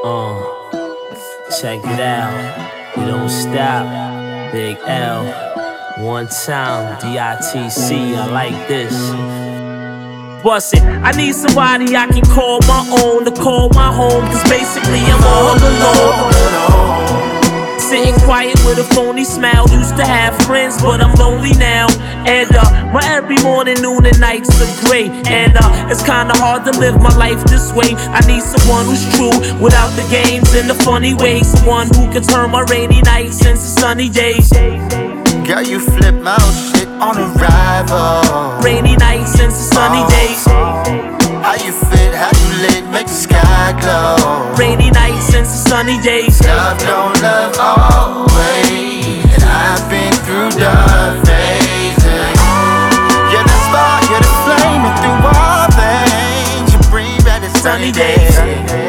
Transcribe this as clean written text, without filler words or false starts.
Check it out. We don't stop. Big L. One time. DITC. I like this. Bust it. I need somebody I can call my own, to call my home, cause basically I'm all alone. Sitting quiet with a phony smile. Used to have friends, but I'm lonely now. And my every morning, noon, and nights are great. And it's kinda hard to live my life this way. I need someone who's true, without the games and the funny ways. Someone who can turn my rainy nights into sunny days. Girl, you flip my old shit on arrival. Rainy nights into sunny days. How you fit, how you lit, make the sky glow. Rainy nights into sunny days. Love don't love always, and I've been through dark phases. You're the spark, you're the flame, and through all things you bring back the sunny days.